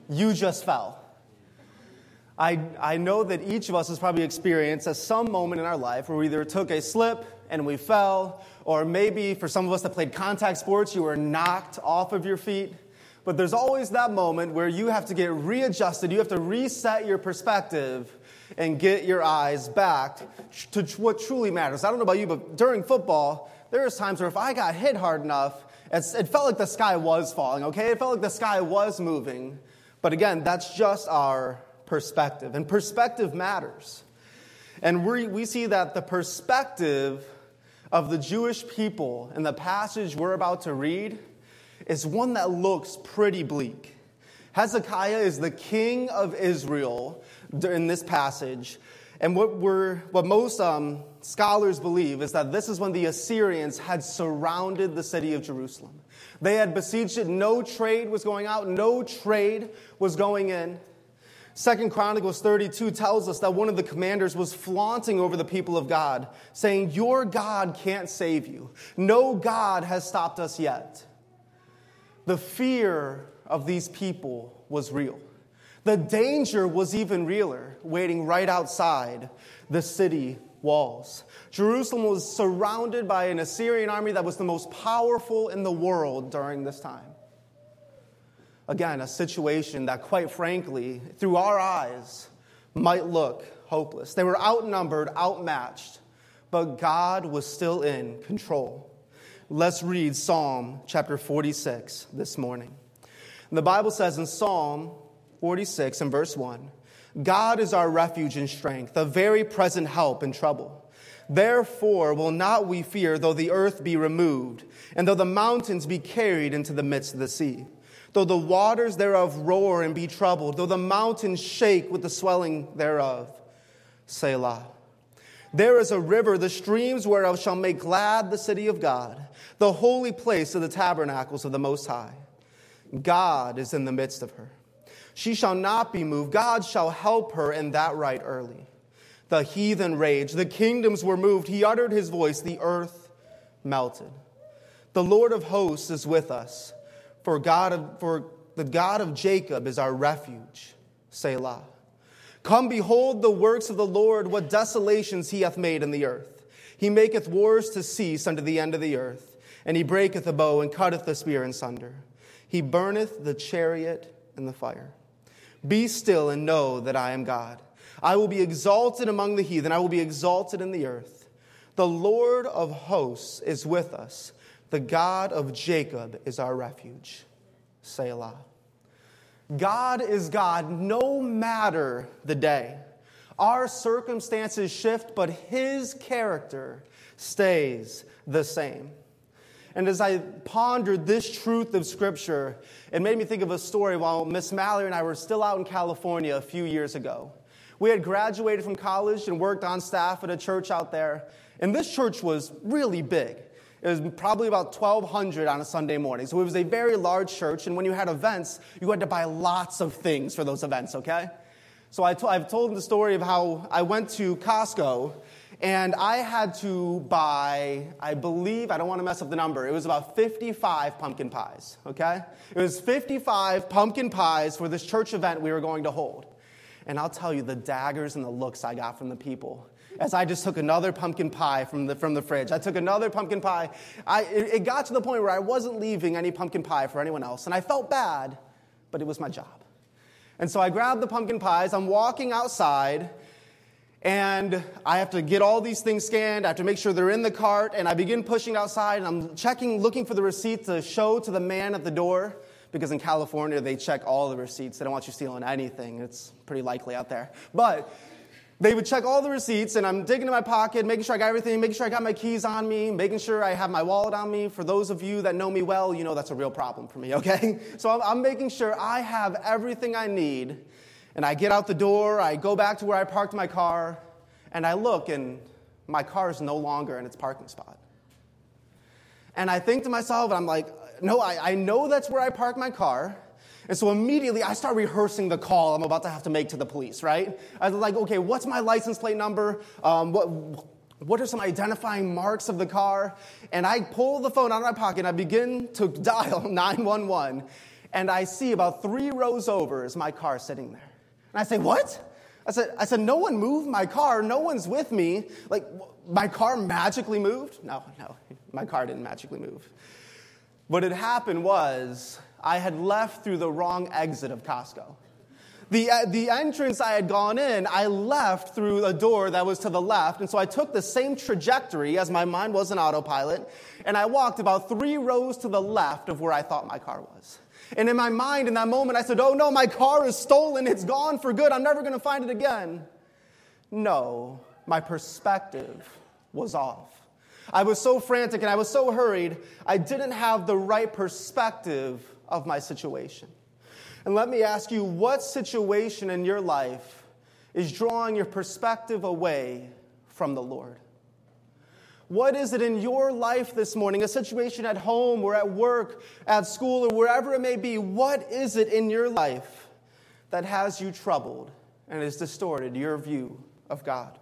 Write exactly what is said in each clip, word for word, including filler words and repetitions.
You just fell. I, I know that each of us has probably experienced at some moment in our life where we either took a slip and we fell, or maybe for some of us that played contact sports, you were knocked off of your feet. But there's always that moment where you have to get readjusted. You have to reset your perspective and get your eyes back to what truly matters. I don't know about you, but during football, there was times where if I got hit hard enough, it felt like the sky was falling, okay? It felt like the sky was moving. But again, that's just our perspective. And perspective matters. And we we see that the perspective of the Jewish people in the passage we're about to read is one that looks pretty bleak. Hezekiah is the king of Israel in this passage. And what we're what most um, scholars believe is that this is when the Assyrians had surrounded the city of Jerusalem. They had besieged it. No trade was going out. No trade was going in. Second Chronicles thirty-two tells us that one of the commanders was flaunting over the people of God, saying, "Your God can't save you. No God has stopped us yet." The fear of these people was real. The danger was even realer, waiting right outside the city walls. Jerusalem was surrounded by an Assyrian army that was the most powerful in the world during this time. Again, a situation that, quite frankly, through our eyes, might look hopeless. They were outnumbered, outmatched, but God was still in control. Let's read Psalm chapter forty-six this morning. The Bible says in Psalm forty-six and verse one, "God is our refuge and strength, a very present help in trouble. Therefore will not we fear, though the earth be removed, and though the mountains be carried into the midst of the sea. Though the waters thereof roar and be troubled, though the mountains shake with the swelling thereof. Selah. There is a river, the streams whereof shall make glad the city of God, the holy place of the tabernacles of the Most High. God is in the midst of her. She shall not be moved. God shall help her in that right early. The heathen raged. The kingdoms were moved. He uttered his voice. The earth melted. The Lord of hosts is with us. For God of, for the God of Jacob is our refuge. Selah. Come, behold the works of the Lord, what desolations he hath made in the earth. He maketh wars to cease unto the end of the earth, and he breaketh the bow and cutteth the spear in sunder. He burneth the chariot in the fire. Be still and know that I am God. I will be exalted among the heathen. I will be exalted in the earth. The Lord of hosts is with us. The God of Jacob is our refuge. Selah. God is God no matter the day. Our circumstances shift, but his character stays the same. And as I pondered this truth of Scripture, it made me think of a story while Miss Mallory and I were still out in California a few years ago. We had graduated from college and worked on staff at a church out there. And this church was really big. It was probably about twelve hundred on a Sunday morning. So it was a very large church. And when you had events, you had to buy lots of things for those events, okay? So I to- I've told them the story of how I went to Costco. And I had to buy, I believe, I don't want to mess up the number, it was about fifty-five pumpkin pies, okay? It was fifty-five pumpkin pies for this church event we were going to hold. And I'll tell you, the daggers and the looks I got from the people as I just took another pumpkin pie from the from the fridge. I took another pumpkin pie. I, it, it got to the point where I wasn't leaving any pumpkin pie for anyone else. And I felt bad, but it was my job. And so I grabbed the pumpkin pies. I'm walking outside. And I have to get all these things scanned. I have to make sure they're in the cart. And I begin pushing outside. And I'm checking, looking for the receipt to show to the man at the door. Because in California, they check all the receipts. They don't want you stealing anything. It's pretty likely out there. But they would check all the receipts. And I'm digging in my pocket, making sure I got everything, making sure I got my keys on me, making sure I have my wallet on me. For those of you that know me well, you know that's a real problem for me, okay? So I'm, I'm making sure I have everything I need. And I get out the door, I go back to where I parked my car, and I look, and my car is no longer in its parking spot. And I think to myself, I'm like, no, I, I know that's where I parked my car. And so immediately I start rehearsing the call I'm about to have to make to the police, right? I was like, okay, what's my license plate number? Um, what, what are some identifying marks of the car? And I pull the phone out of my pocket, and I begin to dial nine one one. and I see about three rows over is my car sitting there. And I say, what? I said, I said, no one moved my car. No one's with me. Like, my car magically moved? No, no, my car didn't magically move. What had happened was I had left through the wrong exit of Costco. The, uh, the entrance I had gone in, I left through a door that was to the left, and so I took the same trajectory as my mind was an autopilot, and I walked about three rows to the left of where I thought my car was. And in my mind, in that moment, I said, oh no, my car is stolen. It's gone for good. I'm never going to find it again. No, my perspective was off. I was so frantic and I was so hurried, I didn't have the right perspective of my situation. And let me ask you, what situation in your life is drawing your perspective away from the Lord? What is it in your life this morning, a situation at home or at work, at school, or wherever it may be? What is it in your life that has you troubled and has distorted your view of God?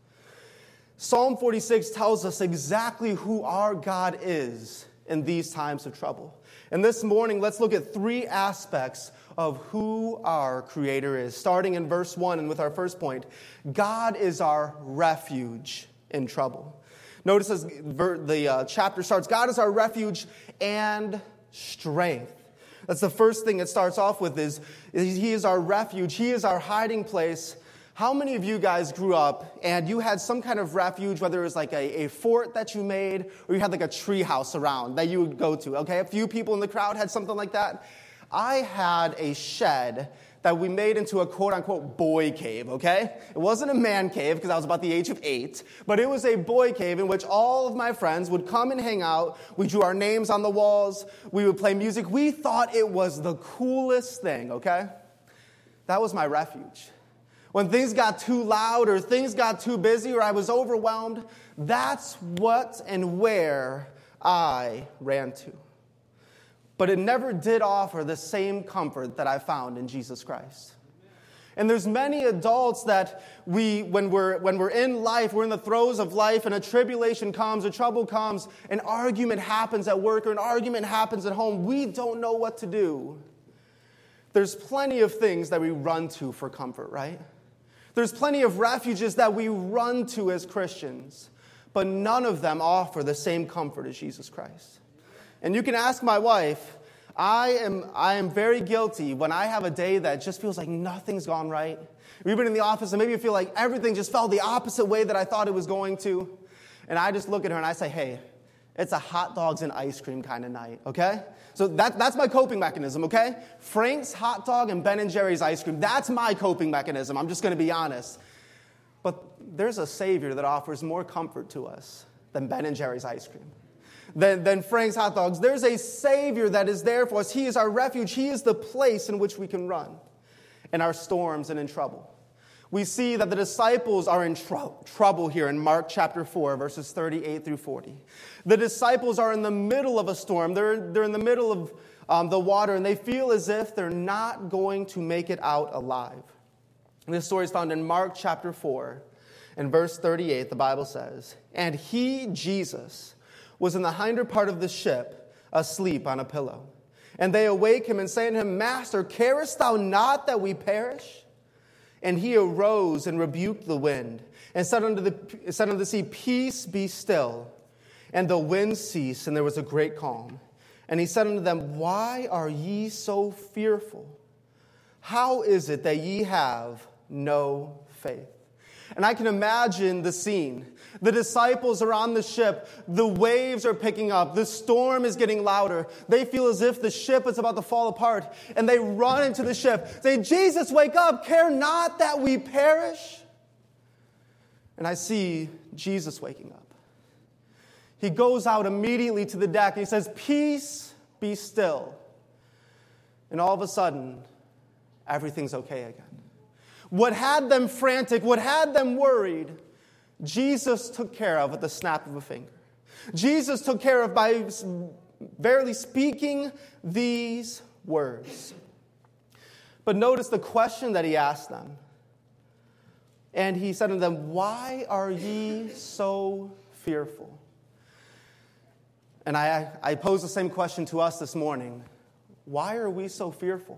Psalm forty-six tells us exactly who our God is in these times of trouble. And this morning, let's look at three aspects of who our Creator is. Starting in verse one and with our first point, God is our refuge in trouble. Notice as the uh, chapter starts, God is our refuge and strength. That's the first thing it starts off with is, is He is our refuge. He is our hiding place. How many of you guys grew up and you had some kind of refuge, whether it was like a, a fort that you made or you had like a tree house around that you would go to, okay? A few people in the crowd had something like that. I had a shed that we made into a quote-unquote boy cave, okay? It wasn't a man cave because I was about the age of eight, but it was a boy cave in which all of my friends would come and hang out. We drew our names on the walls. We would play music. We thought it was the coolest thing, okay? That was my refuge. When things got too loud or things got too busy or I was overwhelmed, that's what and where I ran to. But it never did offer the same comfort that I found in Jesus Christ. And there's many adults that we, when we're, when we're in life, we're in the throes of life, and a tribulation comes, a trouble comes, an argument happens at work, or an argument happens at home, we don't know what to do. There's plenty of things that we run to for comfort, right? There's plenty of refuges that we run to as Christians, but none of them offer the same comfort as Jesus Christ. And you can ask my wife, I am I am very guilty when I have a day that just feels like nothing's gone right. We've been in the office and maybe you feel like everything just fell the opposite way that I thought it was going to. And I just look at her and I say, hey, it's a hot dogs and ice cream kind of night, okay? So that, that's my coping mechanism, okay? Frank's hot dog and Ben and Jerry's ice cream, that's my coping mechanism. I'm just going to be honest. But there's a Savior that offers more comfort to us than Ben and Jerry's ice cream. Than, than Frank's hot dogs. There's a Savior that is there for us. He is our refuge. He is the place in which we can run in our storms and in trouble. We see that the disciples are in tr- trouble here in Mark chapter four, verses thirty-eight through forty. The disciples are in the middle of a storm. They're, they're in the middle of um, the water, and they feel as if they're not going to make it out alive. And this story is found in Mark chapter four. In verse thirty-eight, the Bible says, "And he, Jesus, was in the hinder part of the ship, asleep on a pillow. And they awake him and say to him, Master, carest thou not that we perish? And he arose and rebuked the wind, and said unto the, said unto the sea, Peace, be still. And the wind ceased, and there was a great calm. And he said unto them, Why are ye so fearful? How is it that ye have no faith?" And I can imagine the scene. The disciples are on the ship. The waves are picking up. The storm is getting louder. They feel as if the ship is about to fall apart. And they run into the ship. Say, Jesus, wake up. Care not that we perish. And I see Jesus waking up. He goes out immediately to the deck. And he says, Peace, be still. And all of a sudden, everything's okay again. What had them frantic, what had them worried, Jesus took care of at the snap of a finger. Jesus took care of by barely speaking these words. But notice the question that he asked them. And he said to them, Why are ye so fearful? And I, I pose the same question to us this morning. why are we so fearful?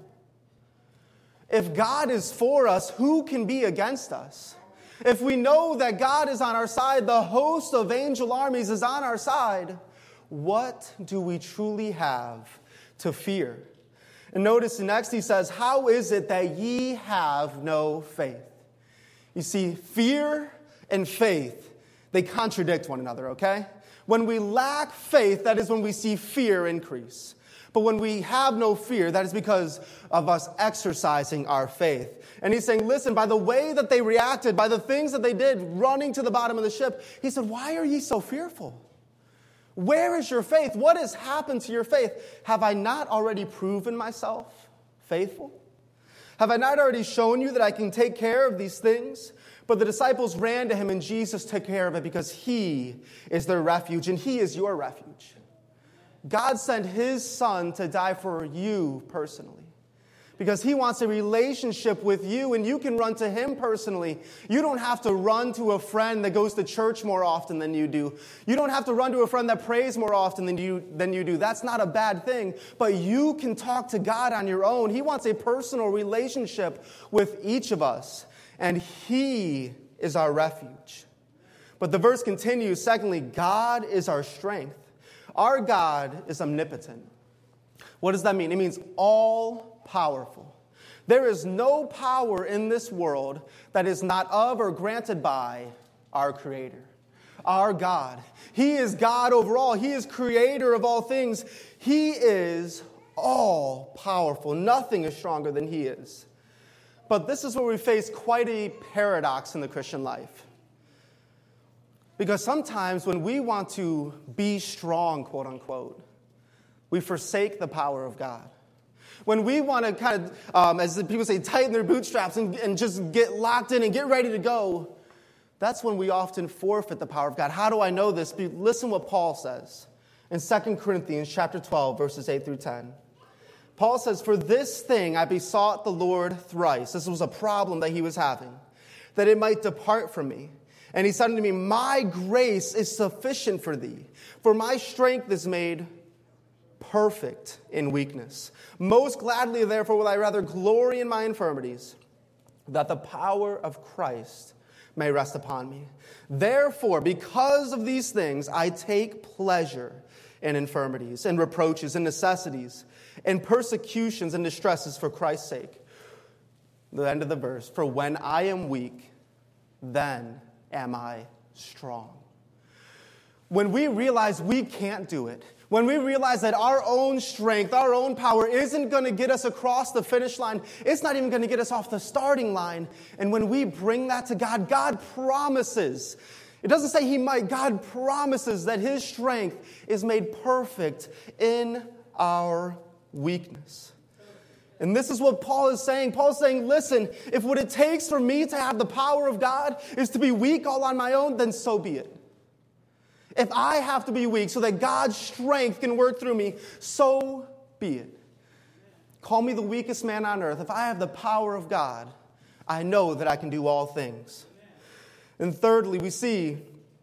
If God is for us, who can be against us? If we know that God is on our side, the host of angel armies is on our side, what do we truly have to fear? And notice next he says, how is it that ye have no faith? You see, fear and faith, they contradict one another, okay? When we lack faith, that is when we see fear increase. But when we have no fear, that is because of us exercising our faith. And he's saying, listen, by the way that they reacted, by the things that they did, running to the bottom of the ship, he said, why are ye so fearful? Where is your faith? What has happened to your faith? Have I not already proven myself faithful? Have I not already shown you that I can take care of these things? But the disciples ran to him, and Jesus took care of it because he is their refuge, and he is your refuge. God sent his son to die for you personally because he wants a relationship with you, and you can run to him personally. You don't have to run to a friend that goes to church more often than you do. You don't have to run to a friend that prays more often than you, than you do. That's not a bad thing, but you can talk to God on your own. He wants a personal relationship with each of us, and he is our refuge. But the verse continues, secondly, God is our strength. Our God is omnipotent. What does that mean? It means all-powerful. There is no power in this world that is not of or granted by our Creator, our God. He is God over all. He is creator of all things. He is all-powerful. Nothing is stronger than he is. But this is where we face quite a paradox in the Christian life. Because sometimes when we want to be strong, quote unquote, we forsake the power of God. When we want to kind of, um, as people say, tighten their bootstraps and, and just get locked in and get ready to go, that's when we often forfeit the power of God. How do I know this? Listen what Paul says in Second Corinthians chapter twelve, verses eight through ten. Paul says, for this thing I besought the Lord thrice. This was a problem that he was having, that it might depart from me. And he said unto me, my grace is sufficient for thee, for my strength is made perfect in weakness. Most gladly, therefore, will I rather glory in my infirmities, that the power of Christ may rest upon me. Therefore, because of these things, I take pleasure in infirmities, and reproaches, and necessities, and persecutions, and distresses for Christ's sake. The end of the verse, for when I am weak, then am I strong. When we realize we can't do it, when we realize that our own strength, our own power isn't going to get us across the finish line, it's not even going to get us off the starting line, and when we bring that to God, God promises, it doesn't say he might, God promises that his strength is made perfect in our weakness. And this is what Paul is saying. Paul's saying, listen, if what it takes for me to have the power of God is to be weak all on my own, then so be it. If I have to be weak so that God's strength can work through me, so be it. Call me the weakest man on earth. If I have the power of God, I know that I can do all things. And thirdly, we see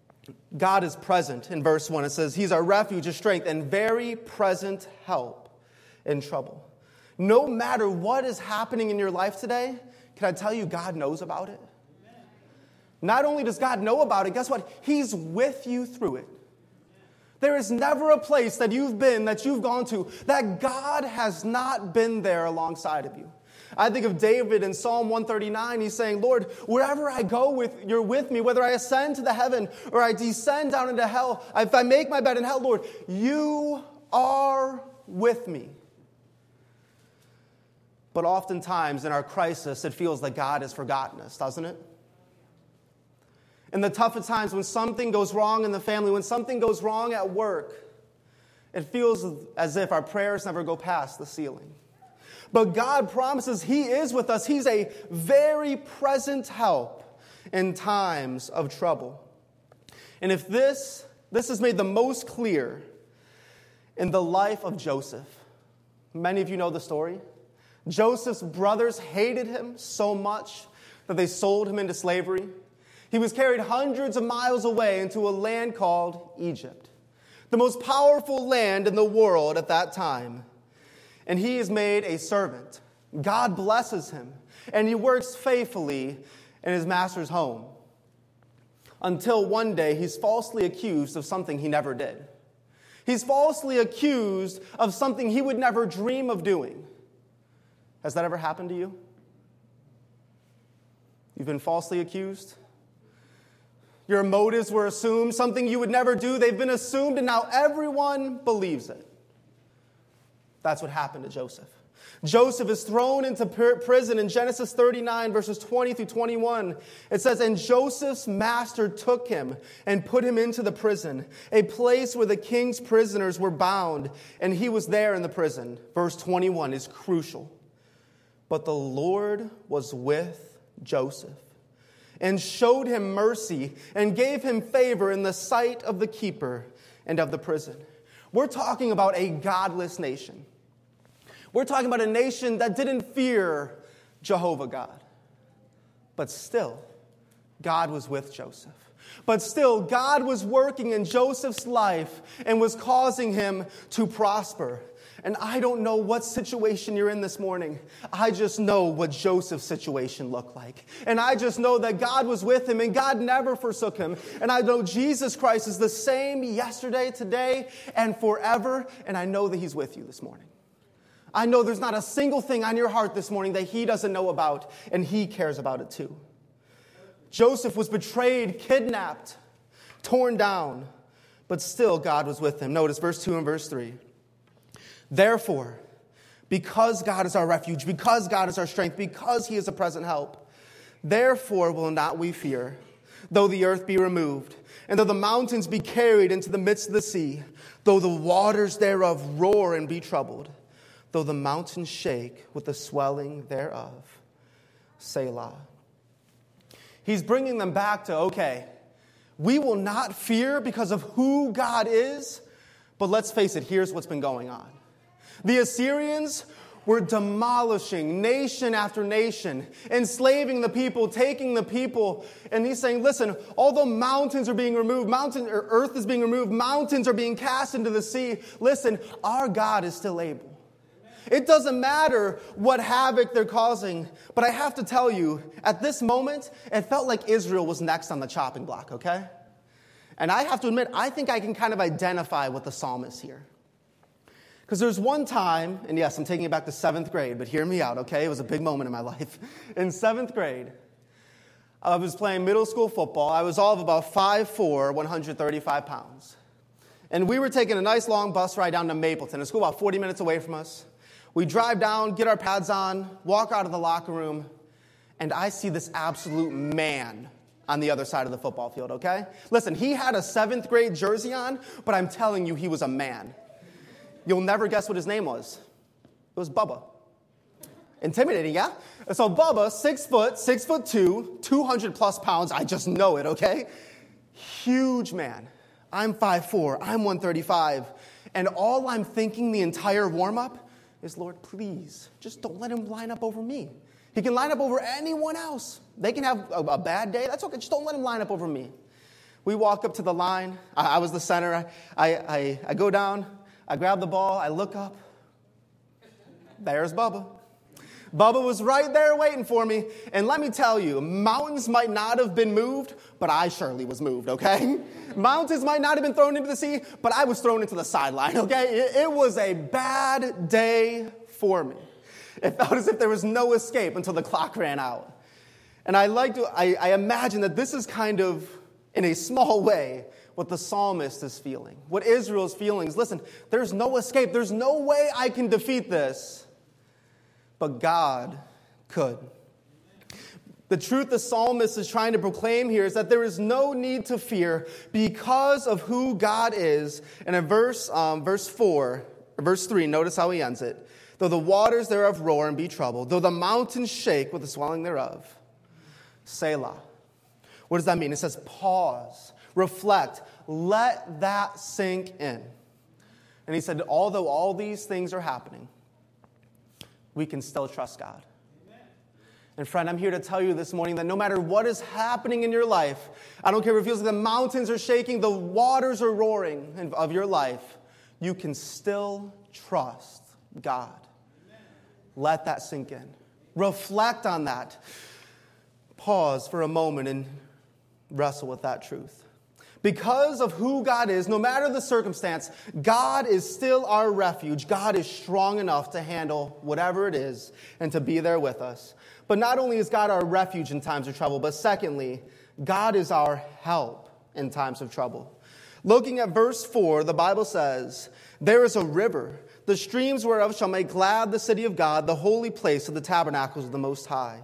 God is present in verse one. It says, he's our refuge, a strength, and very present help in trouble. No matter what is happening in your life today, can I tell you God knows about it? Amen. Not only does God know about it, guess what? He's with you through it. There is never a place that you've been, that you've gone to, that God has not been there alongside of you. I think of David in Psalm one thirty-nine. He's saying, Lord, wherever I go, with you're with me. Whether I ascend to the heaven or I descend down into hell, if I make my bed in hell, Lord, you are with me. But oftentimes in our crisis, it feels like God has forgotten us, doesn't it? In the toughest times when something goes wrong in the family, when something goes wrong at work, it feels as if our prayers never go past the ceiling. But God promises he is with us. He's a very present help in times of trouble. And if this, this is made the most clear in the life of Joseph. Many of you know the story. Joseph's brothers hated him so much that they sold him into slavery. He was carried hundreds of miles away into a land called Egypt, the most powerful land in the world at that time. and he is made a servant. God blesses him, and he works faithfully in his master's home until one day he's falsely accused of something he never did. He's falsely accused of something he would never dream of doing. Has that ever happened to you? You've been falsely accused? Your motives were assumed, something you would never do. They've been assumed, and now everyone believes it. That's what happened to Joseph. Joseph is thrown into prison in Genesis thirty-nine, verses twenty through twenty-one. It says, "And Joseph's master took him and put him into the prison, a place where the king's prisoners were bound, and he was there in the prison." Verse twenty-one is crucial. "But the Lord was with Joseph and showed him mercy and gave him favor in the sight of the keeper and of the prison." We're talking about a godless nation. We're talking about a nation that didn't fear Jehovah God. But still, God was with Joseph. But still, God was working in Joseph's life and was causing him to prosper. And I don't know what situation you're in this morning. I just know what Joseph's situation looked like. And I just know that God was with him and God never forsook him. And I know Jesus Christ is the same yesterday, today, and forever. And I know that he's with you this morning. I know there's not a single thing on your heart this morning that he doesn't know about, and he cares about it too. Joseph was betrayed, kidnapped, torn down, but still God was with him. Notice verse two and verse three. "Therefore, because God is our refuge, because God is our strength, because he is a present help, therefore will not we fear, though the earth be removed, and though the mountains be carried into the midst of the sea, though the waters thereof roar and be troubled, though the mountains shake with the swelling thereof." Selah. He's bringing them back to, okay, we will not fear because of who God is, but let's face it, here's what's been going on. The Assyrians were demolishing nation after nation, enslaving the people, taking the people. And he's saying, listen, although mountains are being removed, mountain, or earth is being removed, mountains are being cast into the sea, listen, our God is still able. It doesn't matter what havoc they're causing, but I have to tell you, at this moment, it felt like Israel was next on the chopping block, okay? And I have to admit, I think I can kind of identify with the psalmist here. Because there's one time, and yes, I'm taking it back to seventh grade, but hear me out, okay? It was a big moment in my life. In seventh grade, I was playing middle school football. I was all of about five foot four, one hundred thirty-five pounds. And we were taking a nice long bus ride down to Mapleton. It's about forty minutes away from us. We drive down, get our pads on, walk out of the locker room, and I see this absolute man on the other side of the football field, okay? Listen, he had a seventh grade jersey on, but I'm telling you, he was a man. You'll never guess what his name was. It was Bubba. Intimidating, yeah? So Bubba, six foot, six foot two, two hundred plus pounds, I just know it, okay? Huge man. I'm five foot four, I'm one thirty-five, and all I'm thinking the entire warm-up is, Lord, please, just don't let him line up over me. He can line up over anyone else. They can have a, a bad day. That's okay. Just don't let him line up over me. We walk up to the line. I, I was the center. I, I, I, I go down. I grab the ball. I look up. There's Bubba. Bubba was right there waiting for me. And let me tell you, mountains might not have been moved, but I surely was moved, okay? Mountains might not have been thrown into the sea, but I was thrown into the sideline, okay? It, it was a bad day for me. It felt as if there was no escape until the clock ran out. And I like to, I, I imagine that this is kind of, in a small way, what the psalmist is feeling, what Israel's feeling is, listen, there's no escape. There's no way I can defeat this. But God could. The truth the psalmist is trying to proclaim here is that there is no need to fear because of who God is. And in verse, um, verse four, or verse three, notice how he ends it. Though the waters thereof roar and be troubled, though the mountains shake with the swelling thereof. Selah. What does that mean? It says pause, reflect, let that sink in. And he said, although all these things are happening, we can still trust God. Amen. And friend, I'm here to tell you this morning that no matter what is happening in your life, I don't care if it feels like the mountains are shaking, the waters are roaring of your life, you can still trust God. Let that sink in. Reflect on that. Pause for a moment and wrestle with that truth. Because of who God is, no matter the circumstance, God is still our refuge. God is strong enough to handle whatever it is and to be there with us. But not only is God our refuge in times of trouble, but secondly, God is our help in times of trouble. Looking at verse four, the Bible says, "There is a river, the streams whereof shall make glad the city of God, the holy place of the tabernacles of the Most High."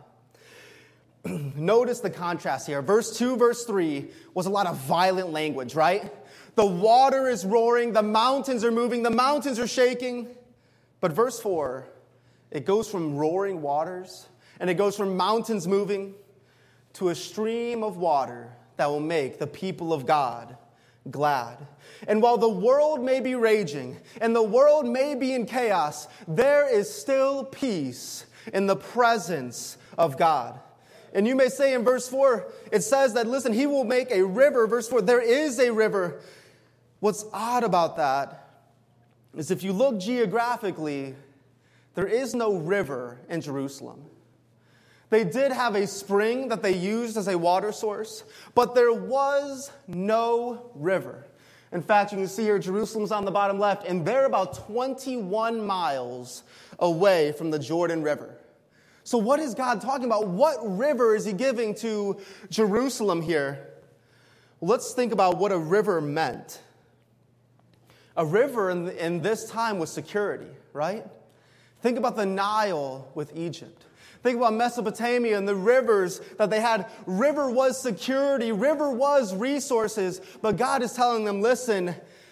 Notice the contrast here. Verse two, verse three was a lot of violent language, right? The water is roaring, the mountains are moving, the mountains are shaking. But verse four, it goes from roaring waters, and it goes from mountains moving to a stream of water that will make the people of God glad. And while the world may be raging and the world may be in chaos, there is still peace in the presence of God. And you may say in verse four, it says that, listen, he will make a river. Verse four, there is a river. What's odd about that is if you look geographically, there is no river in Jerusalem. They did have a spring that they used as a water source, but there was no river. In fact, you can see here Jerusalem's on the bottom left, and they're about twenty-one miles away from the Jordan River. So what is God talking about? What river is he giving to Jerusalem here? Well, let's think about what a river meant. A river in, in this time was security, right? Think about the Nile with Egypt. Think about Mesopotamia and the rivers that they had. River was security. River was resources. But God is telling them, listen,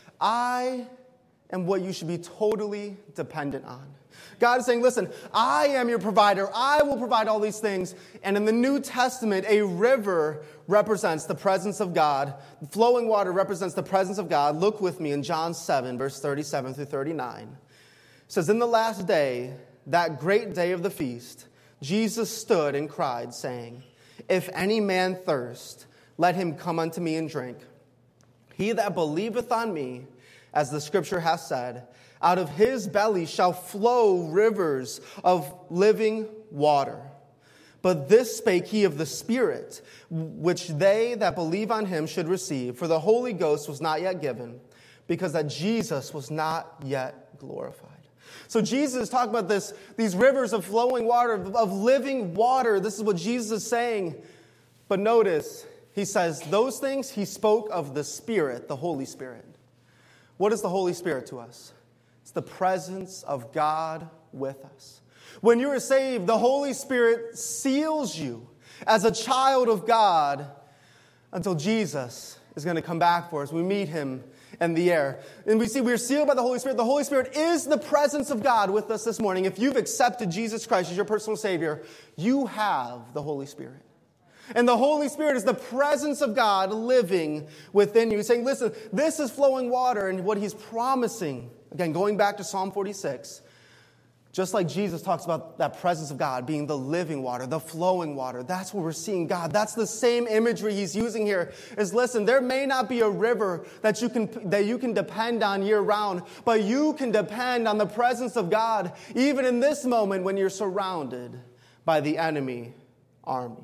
I am what you should be totally dependent on. God is saying, listen, I am your provider. I will provide all these things. And in the New Testament, a river represents the presence of God. Flowing water represents the presence of God. Look with me in John seven, verse thirty-seven through thirty-nine. It says, in the last day, that great day of the feast, Jesus stood and cried, saying, if any man thirst, let him come unto me and drink. He that believeth on me, as the scripture hath said, out of his belly shall flow rivers of living water. But this spake he of the Spirit, which they that believe on him should receive. For the Holy Ghost was not yet given, because that Jesus was not yet glorified. So Jesus is talking about this, these rivers of flowing water, of living water. This is what Jesus is saying. But notice, he says those things he spoke of the Spirit, the Holy Spirit. What is the Holy Spirit to us? It's the presence of God with us. When you are saved, the Holy Spirit seals you as a child of God until Jesus is going to come back for us. We meet him in the air. And we see we're sealed by the Holy Spirit. The Holy Spirit is the presence of God with us this morning. If you've accepted Jesus Christ as your personal Savior, you have the Holy Spirit. And the Holy Spirit is the presence of God living within you. He's saying, listen, this is flowing water. And what he's promising, again, going back to Psalm forty-six, just like Jesus talks about that presence of God being the living water, the flowing water. That's where we're seeing God. That's the same imagery he's using here. Is listen, there may not be a river that you can that you can depend on year round, but you can depend on the presence of God even in this moment when you're surrounded by the enemy army.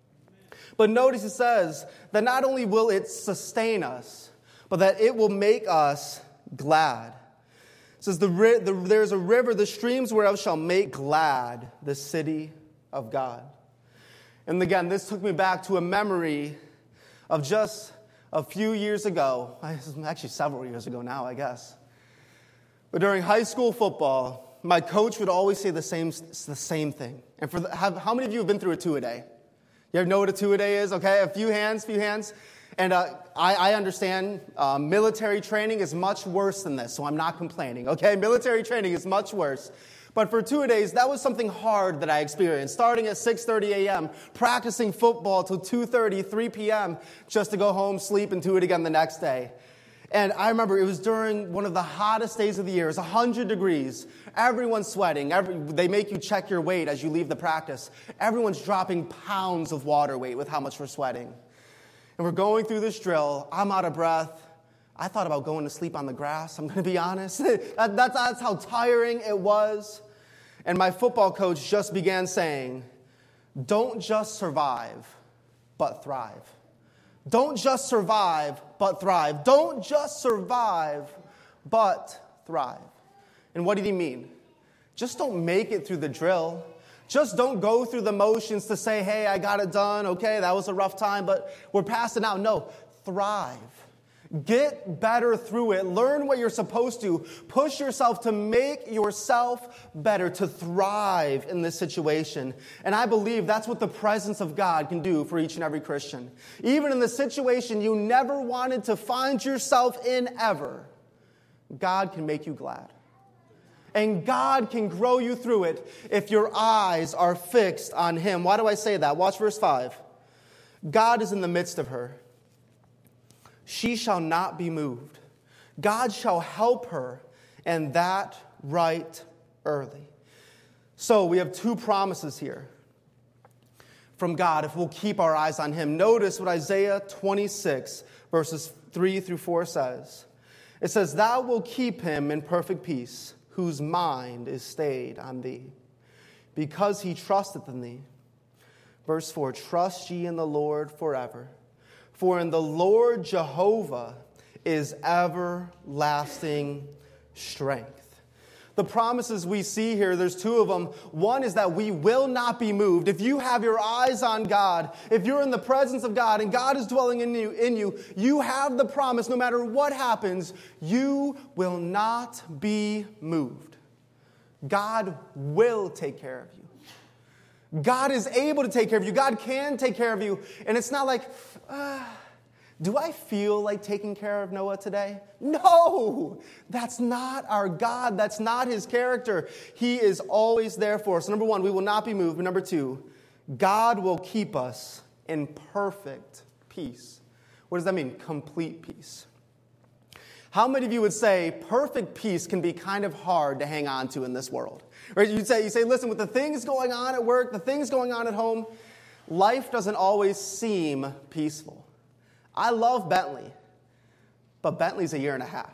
But notice it says that not only will it sustain us, but that it will make us glad. It says, the, the, there's a river, the streams whereof shall make glad the city of God. And again, this took me back to a memory of just a few years ago. Actually, several years ago now, I guess. But during high school football, my coach would always say the same, the same thing. And for the, have, how many of you have been through a two-a-day? You know what a two-a-day is? Okay, a few hands, few hands. And uh, I, I understand uh, military training is much worse than this, so I'm not complaining, okay? Military training is much worse. But for two-a-days, that was something hard that I experienced, starting at six thirty a.m., practicing football till two thirty, three p.m., just to go home, sleep, and do it again the next day. And I remember it was during one of the hottest days of the year. It was one hundred degrees. Everyone's sweating. Every, they make you check your weight as you leave the practice. Everyone's dropping pounds of water weight with how much we're sweating. And we're going through this drill. I'm out of breath. I thought about going to sleep on the grass, I'm going to be honest. that, that's, that's how tiring it was. and my football coach just began saying, don't just survive, but thrive. Don't just survive, but thrive. Don't just survive, but thrive. And what did he mean? Just don't make it through the drill. Just don't go through the motions to say, hey, I got it done. Okay, that was a rough time, but we're past it now. No, thrive. Get better through it. Learn what you're supposed to. Push yourself to make yourself better, to thrive in this situation. And I believe that's what the presence of God can do for each and every Christian. Even in the situation you never wanted to find yourself in ever, God can make you glad. And God can grow you through it if your eyes are fixed on Him. Why do I say that? Watch verse five. God is in the midst of her. She shall not be moved. God shall help her, and that right early. So we have two promises here from God if we'll keep our eyes on Him. Notice what Isaiah twenty-six, verses three through four says. It says, thou wilt keep him in perfect peace, whose mind is stayed on thee, because he trusteth in thee. Verse four, trust ye in the Lord forever. For in the Lord Jehovah is everlasting strength. The promises we see here, there's two of them. One is that we will not be moved. If you have your eyes on God, if you're in the presence of God and God is dwelling in you, in you, you have the promise, no matter what happens, you will not be moved. God will take care of you. God is able to take care of you. God can take care of you. And it's not like, uh, do I feel like taking care of Noah today? No, that's not our God. That's not His character. He is always there for us. Number one, we will not be moved. But number two, God will keep us in perfect peace. What does that mean? Complete peace. How many of you would say perfect peace can be kind of hard to hang on to in this world? Right? You'd say, you say, listen, with the things going on at work, the things going on at home, life doesn't always seem peaceful. I love Bentley, but Bentley's a year and a half.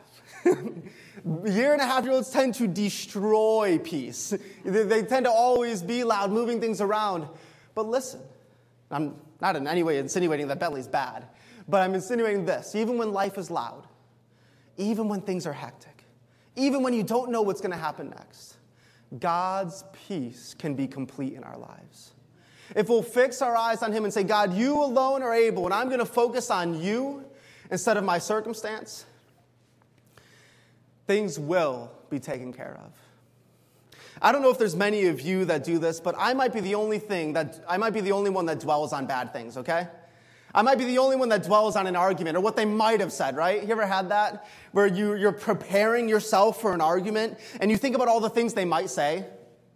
Year and a half year olds tend to destroy peace. They tend to always be loud, moving things around. But listen, I'm not in any way insinuating that Bentley's bad, but I'm insinuating this. Even when life is loud, even when things are hectic, even when you don't know what's going to happen next, God's peace can be complete in our lives. If we'll fix our eyes on Him and say, God, you alone are able, and I'm going to focus on you instead of my circumstance, things will be taken care of. I don't know if there's many of you that do this, but I might be the only thing that, I might be the only one that dwells on bad things, okay? I might be the only one that dwells on an argument or what they might have said, right? You ever had that? Where you, you're preparing yourself for an argument and you think about all the things they might say?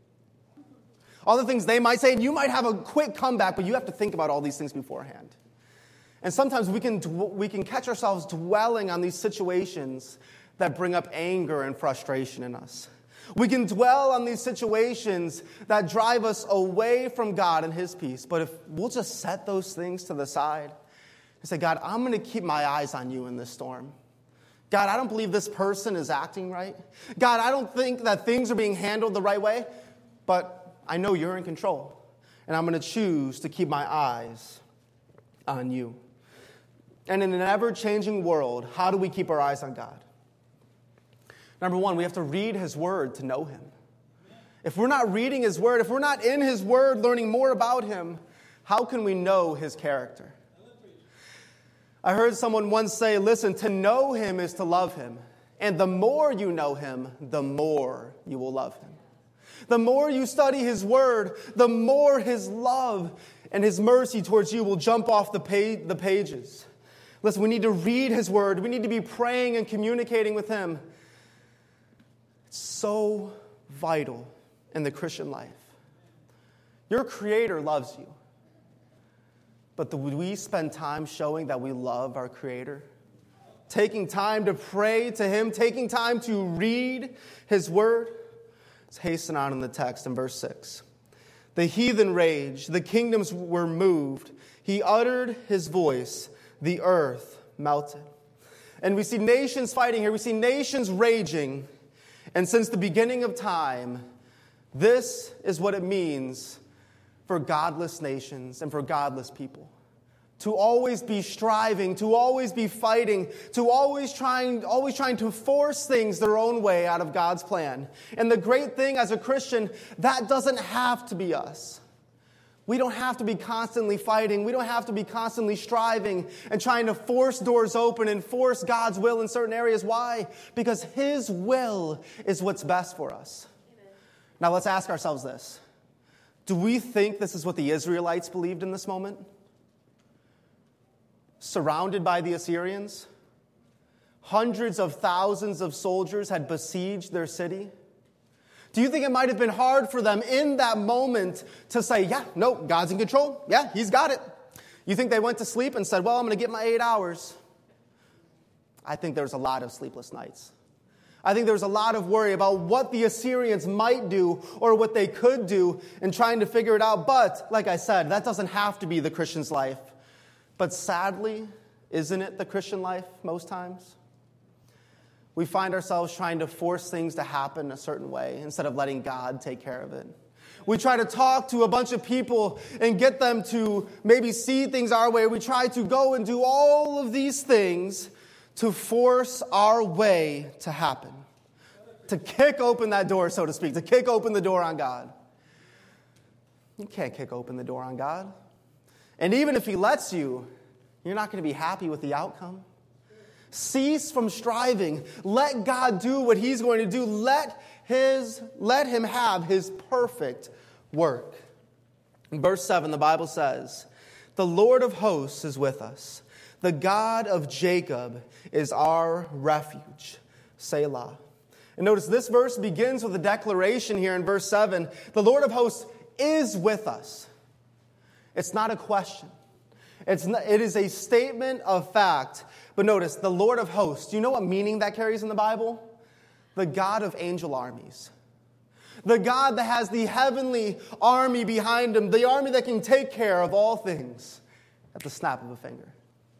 All the things they might say, and you might have a quick comeback, but you have to think about all these things beforehand. And sometimes we can we can catch ourselves dwelling on these situations that bring up anger and frustration in us. We can dwell on these situations that drive us away from God and His peace. But if we'll just set those things to the side and say, God, I'm going to keep my eyes on you in this storm. God, I don't believe this person is acting right. God, I don't think that things are being handled the right way. But I know you're in control. And I'm going to choose to keep my eyes on you. And in an ever-changing world, how do we keep our eyes on God? Number one, we have to read His Word to know Him. If we're not reading His Word, if we're not in His Word learning more about Him, how can we know His character? I heard someone once say, listen, to know Him is to love Him. And the more you know Him, the more you will love Him. The more you study His Word, the more His love and His mercy towards you will jump off the page, the pages. Listen, we need to read His Word. We need to be praying and communicating with Him. It's so vital in the Christian life. Your Creator loves you. But do we spend time showing that we love our Creator? Taking time to pray to Him, taking time to read His Word? Let's hasten on in the text in verse six. The heathen raged, the kingdoms were moved. He uttered His voice, the earth melted. And we see nations fighting here. We see nations raging. And since the beginning of time, This is what it means for godless nations and for godless people. To always be striving, to always be fighting, to always trying, always trying to force things their own way out of God's plan. And the great thing as a Christian, that doesn't have to be us. We don't have to be constantly fighting. We don't have to be constantly striving and trying to force doors open and force God's will in certain areas. Why? Because His will is what's best for us. Amen. Now let's ask ourselves this. Do we think this is what the Israelites believed in this moment? Surrounded by the Assyrians, hundreds of thousands of soldiers had besieged their city. Do you think it might have been hard for them in that moment to say, yeah, no, God's in control. Yeah, He's got it. You think they went to sleep and said, well, I'm going to get my eight hours. I think there was a lot of sleepless nights. I think there was a lot of worry about what the Assyrians might do or what they could do in trying to figure it out. But, like I said, that doesn't have to be the Christian's life. But sadly, isn't it the Christian life most times? We find ourselves trying to force things to happen a certain way instead of letting God take care of it. We try to talk to a bunch of people and get them to maybe see things our way. We try to go and do all of these things to force our way to happen. To kick open that door, so to speak. To kick open the door on God. You can't kick open the door on God. And even if He lets you, you're not going to be happy with the outcome. Cease from striving. Let God do what He's going to do. Let his, let Him have His perfect work. In verse seven, the Bible says, the Lord of hosts is with us. The God of Jacob is our refuge. Selah. And notice this verse begins with a declaration here in verse seven. The Lord of hosts is with us. It's not a question. It's not, it is a statement of fact. But notice, the Lord of hosts. Do you know what meaning that carries in the Bible? The God of angel armies. The God that has the heavenly army behind Him. The army that can take care of all things at the snap of a finger.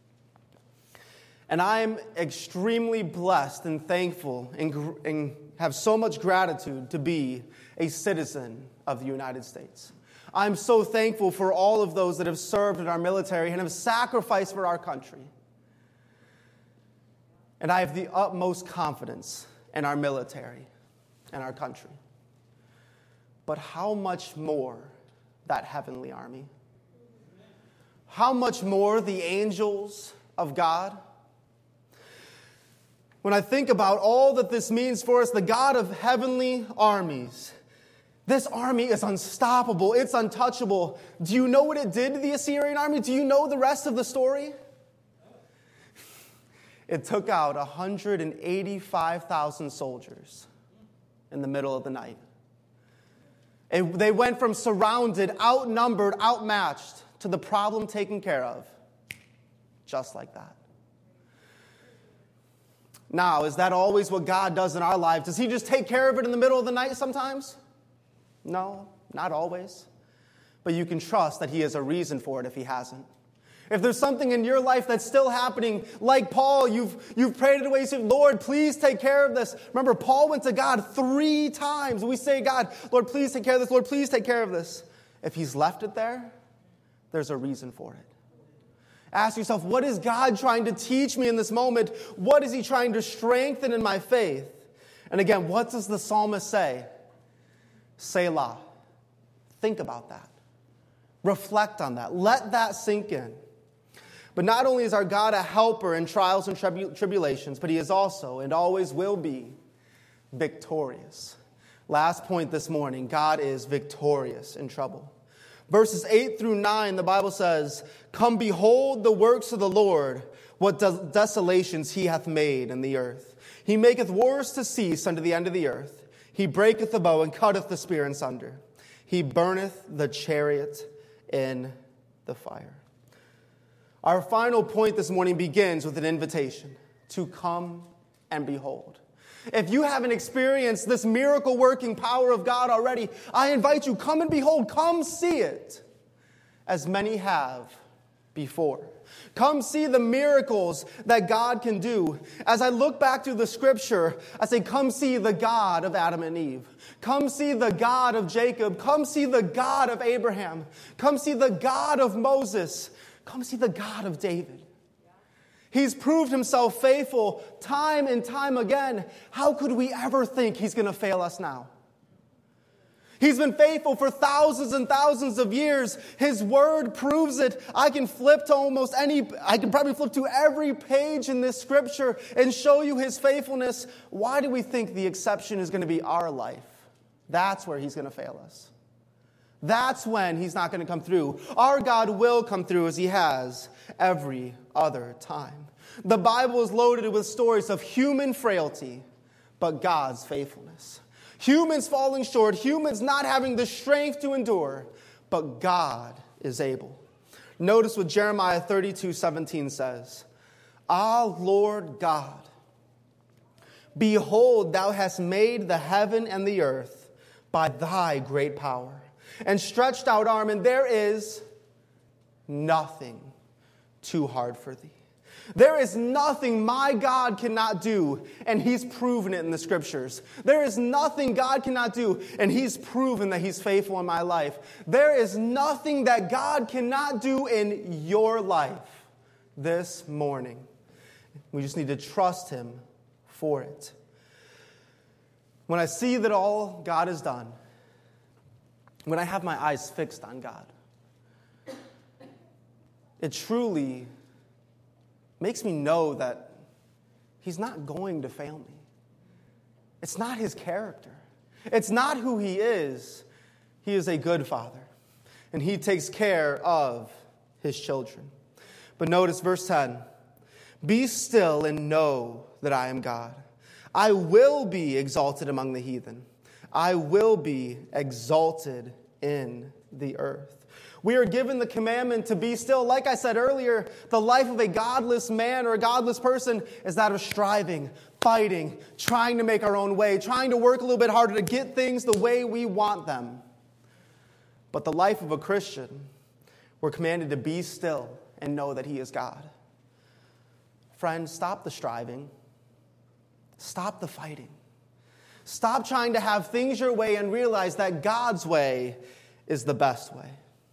And I am extremely blessed and thankful and, and have so much gratitude to be a citizen of the United States. I'm so thankful for all of those that have served in our military and have sacrificed for our country. And I have the utmost confidence in our military and our country. But how much more that heavenly army? How much more the angels of God? When I think about all that this means for us, the God of heavenly armies, this army is unstoppable. It's untouchable. Do you know what it did to the Assyrian army? Do you know the rest of the story? It took out one hundred eighty-five thousand soldiers in the middle of the night. And they went from surrounded, outnumbered, outmatched, to the problem taken care of. Just like that. Now, is that always what God does in our life? Does He just take care of it in the middle of the night sometimes? No, not always. But you can trust that He has a reason for it if He hasn't. If there's something in your life that's still happening, like Paul, you've, you've prayed it away, you said, Lord, please take care of this. Remember, Paul went to God three times. We say, God, Lord, please take care of this. Lord, please take care of this. If He's left it there, there's a reason for it. Ask yourself, what is God trying to teach me in this moment? What is He trying to strengthen in my faith? And again, what does the psalmist say? Selah. Think about that. Reflect on that. Let that sink in. But not only is our God a helper in trials and tribu- tribulations, but He is also and always will be victorious. Last point this morning, God is victorious in trouble. Verses eight through nine, the Bible says, come behold the works of the Lord, what des- desolations He hath made in the earth. He maketh wars to cease unto the end of the earth. He breaketh the bow and cutteth the spear in sunder. He burneth the chariot in the fire. Our final point this morning begins with an invitation to come and behold. If you haven't experienced this miracle-working power of God already, I invite you, come and behold, come see it, as many have before. Come see the miracles that God can do. As I look back to the scripture, I say, come see the God of Adam and Eve. Come see the God of Jacob. Come see the God of Abraham. Come see the God of Moses. Come see the God of David. He's proved himself faithful time and time again. How could we ever think he's going to fail us now? He's been faithful for thousands and thousands of years. His word proves it. I can flip to almost any, I can probably flip to every page in this scripture and show you his faithfulness. Why do we think the exception is going to be our life? That's where he's going to fail us. That's when he's not going to come through. Our God will come through as he has every other time. The Bible is loaded with stories of human frailty, but God's faithfulness. Humans falling short, humans not having the strength to endure, but God is able. Notice what Jeremiah thirty-two seventeen says. Ah, Lord God, behold, thou hast made the heaven and the earth by thy great power, and stretched out arm, and there is nothing too hard for thee. There is nothing my God cannot do, and he's proven it in the scriptures. There is nothing God cannot do, and he's proven that he's faithful in my life. There is nothing that God cannot do in your life this morning. We just need to trust him for it. When I see that all God has done, when I have my eyes fixed on God, it truly makes me know that he's not going to fail me. It's not his character. It's not who he is. He is a good father, and he takes care of his children. But notice verse ten. Be still and know that I am God. I will be exalted among the heathen. I will be exalted in the earth. We are given the commandment to be still. Like I said earlier, the life of a godless man or a godless person is that of striving, fighting, trying to make our own way, trying to work a little bit harder to get things the way we want them. But the life of a Christian, we're commanded to be still and know that he is God. Friends, stop the striving. Stop the fighting. Stop trying to have things your way and realize that God's way is the best way.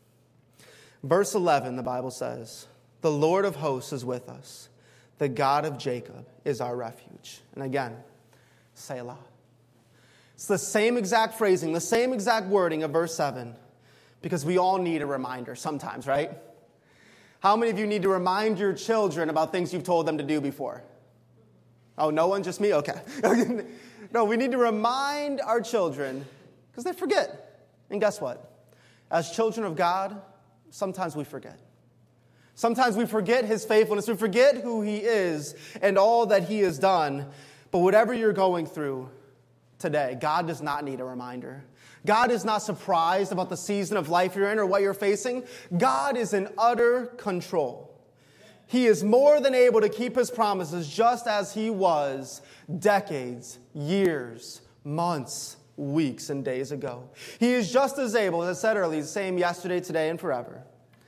Verse eleven, the Bible says, the Lord of hosts is with us. The God of Jacob is our refuge. And again, Selah. It's the same exact phrasing, the same exact wording of verse seven, because we all need a reminder sometimes, right? How many of you need to remind your children about things you've told them to do before? Oh, no one? Just me? Okay. No, we need to remind our children because they forget. And guess what? As children of God, sometimes we forget. Sometimes we forget his faithfulness. We forget who he is and all that he has done. But whatever you're going through today, God does not need a reminder. God is not surprised about the season of life you're in or what you're facing. God is in utter control. He is more than able to keep his promises just as he was decades, years, months, weeks, and days ago. He is just as able, as I said earlier, the same yesterday, today, and forever.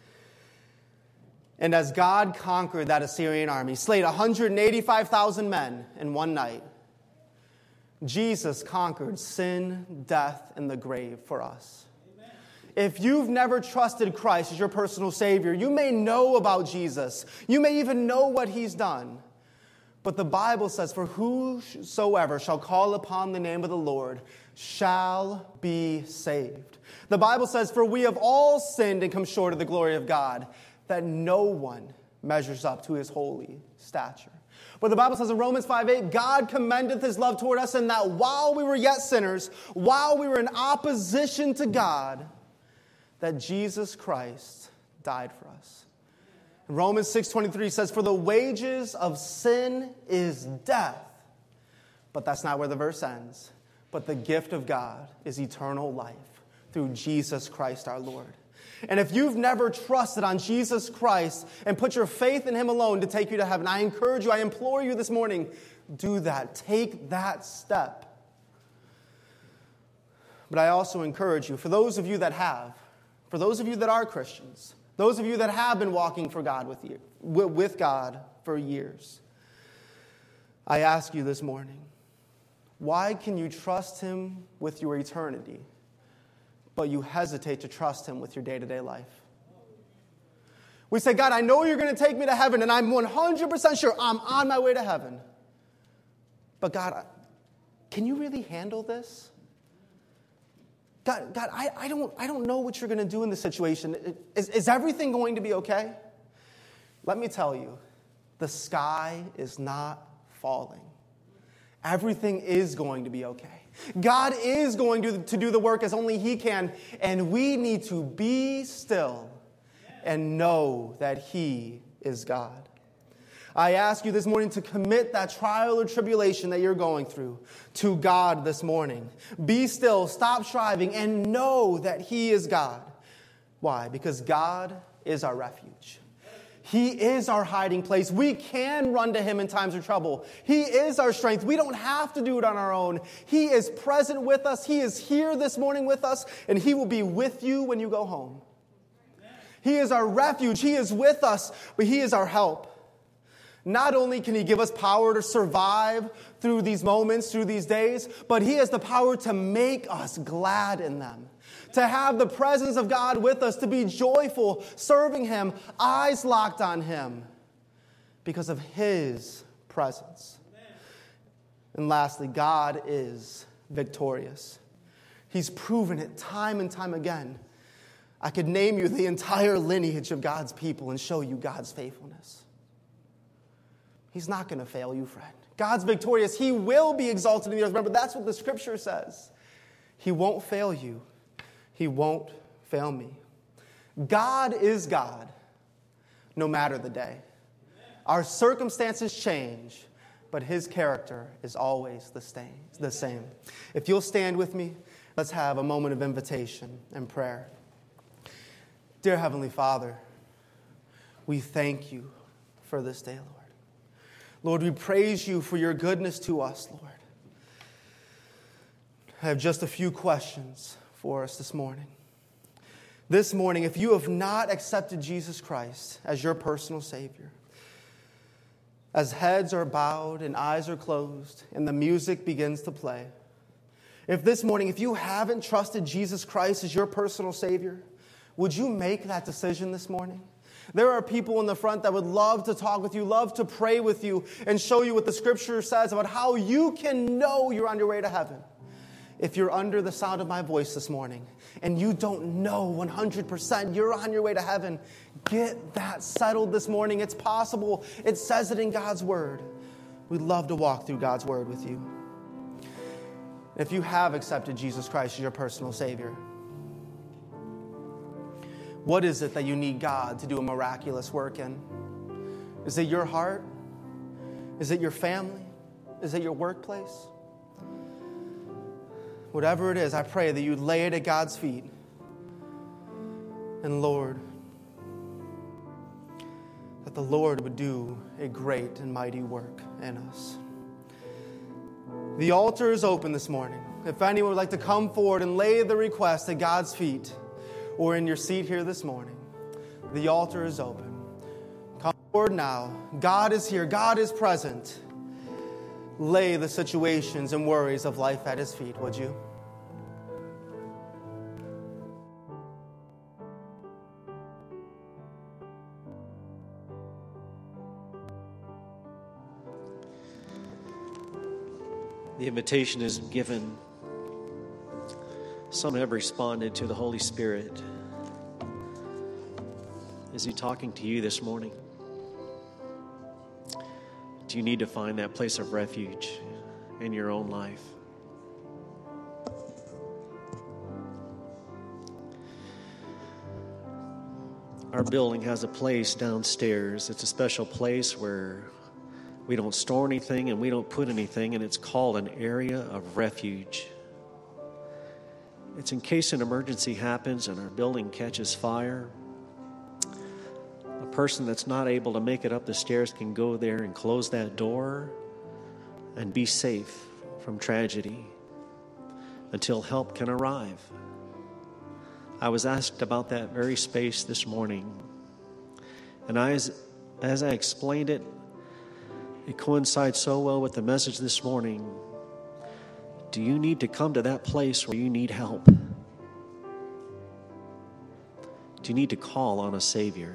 And as God conquered that Assyrian army, slayed one hundred eighty-five thousand men in one night, Jesus conquered sin, death, and the grave for us. Amen. If you've never trusted Christ as your personal Savior, you may know about Jesus. You may even know what he's done. But the Bible says, for whosoever shall call upon the name of the Lord shall be saved. The Bible says, for we have all sinned and come short of the glory of God, that no one measures up to his holy stature. But the Bible says in Romans five eight, God commendeth his love toward us in that while we were yet sinners, while we were in opposition to God, that Jesus Christ died for us. And Romans six twenty-three says, for the wages of sin is death. But that's not where the verse ends. But the gift of God is eternal life through Jesus Christ our Lord. And if you've never trusted on Jesus Christ and put your faith in him alone to take you to heaven, I encourage you, I implore you this morning, do that. Take that step. But I also encourage you, for those of you that have, for those of you that are Christians, Those of you that have been walking for God with you, with God for years, I ask you this morning, why can you trust him with your eternity, but you hesitate to trust him with your day-to-day life? We say, God, I know you're going to take me to heaven, and I'm one hundred percent sure I'm on my way to heaven. But God, can you really handle this? God, God I, I, don't, I don't know what you're going to do in this situation. Is, is everything going to be okay? Let me tell you, the sky is not falling. Everything is going to be okay. God is going to, to do the work as only he can, and we need to be still and know that he is God. I ask you this morning to commit that trial or tribulation that you're going through to God this morning. Be still, stop striving, and know that he is God. Why? Because God is our refuge. He is our hiding place. We can run to him in times of trouble. He is our strength. We don't have to do it on our own. He is present with us. He is here this morning with us, and he will be with you when you go home. He is our refuge. He is with us, but he is our help. Not only can he give us power to survive through these moments, through these days, but he has the power to make us glad in them. To have the presence of God with us, to be joyful, serving him, eyes locked on him because of his presence. And lastly, God is victorious. He's proven it time and time again. I could name you the entire lineage of God's people and show you God's faithfulness. He's not going to fail you, friend. God's victorious. He will be exalted in the earth. Remember, that's what the scripture says. He won't fail you. He won't fail me. God is God, no matter the day. Our circumstances change, but his character is always the same. The same. If you'll stand with me, let's have a moment of invitation and prayer. Dear Heavenly Father, we thank you for this day, Lord. Lord, we praise you for your goodness to us, Lord. I have just a few questions for us this morning. This morning, if you have not accepted Jesus Christ as your personal Savior, as heads are bowed and eyes are closed and the music begins to play, if this morning, if you haven't trusted Jesus Christ as your personal Savior, would you make that decision this morning? There are people in the front that would love to talk with you, love to pray with you, and show you what the scripture says about how you can know you're on your way to heaven. If you're under the sound of my voice this morning and you don't know one hundred percent you're on your way to heaven, get that settled this morning. It's possible. It says it in God's word. We'd love to walk through God's word with you. If you have accepted Jesus Christ as your personal Savior, what is it that you need God to do a miraculous work in? Is it your heart? Is it your family? Is it your workplace? Whatever it is, I pray that you lay it at God's feet. And Lord, that the Lord would do a great and mighty work in us. The altar is open this morning. If anyone would like to come forward and lay the request at God's feet, or in your seat here this morning, the altar is open. Come forward now. God is here. God is present. Lay the situations and worries of life at his feet, would you? The invitation is given. Some have responded to the Holy Spirit. Is he talking to you this morning? Do you need to find that place of refuge in your own life? Our building has a place downstairs. It's a special place where we don't store anything and we don't put anything, and it's called an area of refuge. It's in case an emergency happens and our building catches fire. A person that's not able to make it up the stairs can go there and close that door and be safe from tragedy until help can arrive. I was asked about that very space this morning. And I, as, as I explained it, it coincides so well with the message this morning. Do you need to come to that place where you need help? Do you need to call on a Savior?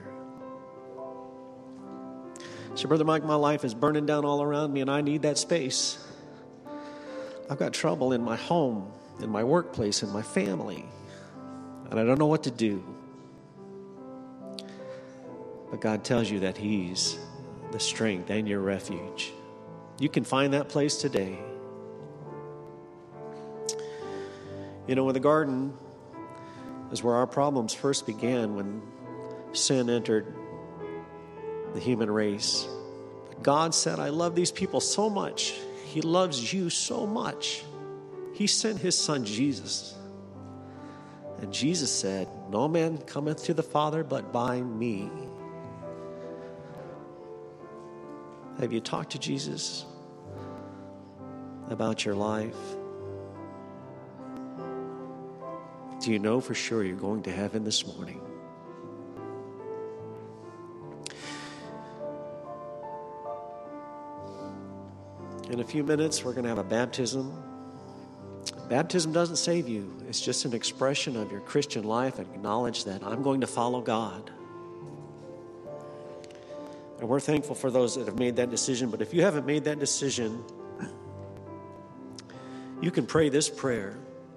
So, Brother Mike, my life is burning down all around me, and I need that space. I've got trouble in my home, in my workplace, in my family, and I don't know what to do. But God tells you that He's the strength and your refuge. You can find that place today. You know, in the garden is where our problems first began, when sin entered the human race. But God said, I love these people so much. He loves you so much. He sent His Son, Jesus. And Jesus said, no man cometh to the Father but by me. Have you talked to Jesus about your life? Do you know for sure you're going to heaven this morning? In a few minutes, we're going to have a baptism. Baptism doesn't save you. It's just an expression of your Christian life and acknowledge that I'm going to follow God. And we're thankful for those that have made that decision. But if you haven't made that decision, you can pray this prayer.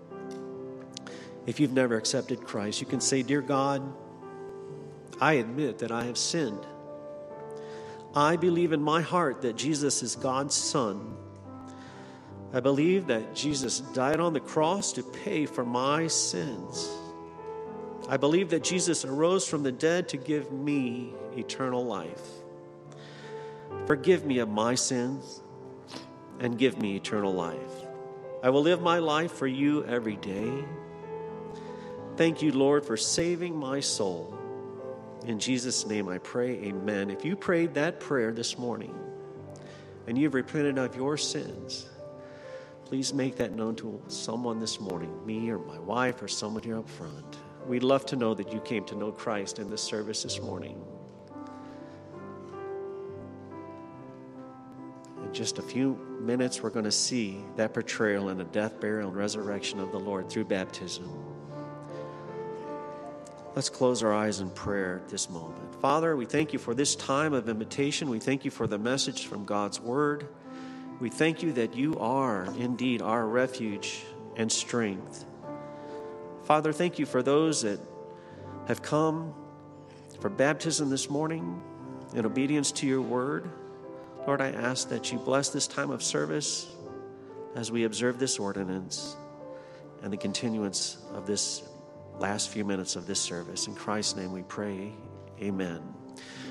If you've never accepted Christ, you can say, Dear God, I admit that I have sinned. I believe in my heart that Jesus is God's Son. I believe that Jesus died on the cross to pay for my sins. I believe that Jesus arose from the dead to give me eternal life. Forgive me of my sins and give me eternal life. I will live my life for you every day. Thank you, Lord, for saving my soul. In Jesus' name I pray, amen. If you prayed that prayer this morning and you've repented of your sins, please make that known to someone this morning, me or my wife or someone here up front. We'd love to know that you came to know Christ in this service this morning. In just a few minutes, we're going to see that portrayal in the death, burial, and resurrection of the Lord through baptism. Let's close our eyes in prayer at this moment. Father, we thank you for this time of invitation. We thank you for the message from God's Word. We thank you that you are indeed our refuge and strength. Father, thank you for those that have come for baptism this morning in obedience to your Word. Lord, I ask that you bless this time of service as we observe this ordinance and the continuance of this last few minutes of this service. In Christ's name we pray, amen.